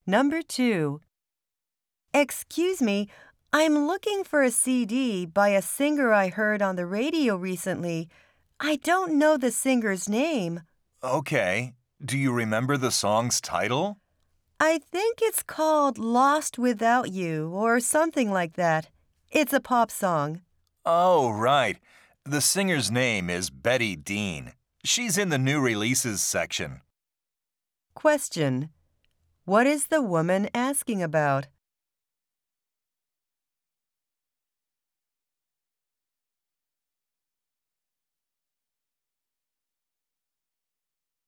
Number 2. Excuse me, I'm looking for a CD by a singer I heard on the radio recently. I don't know the singer's name. Okay. Do you remember the song's title? I think it's called Lost Without You or something like that. It's a pop song. Oh, right. The singer's name is Betty Dean. She's in the new releases section. Question. What is the woman asking about?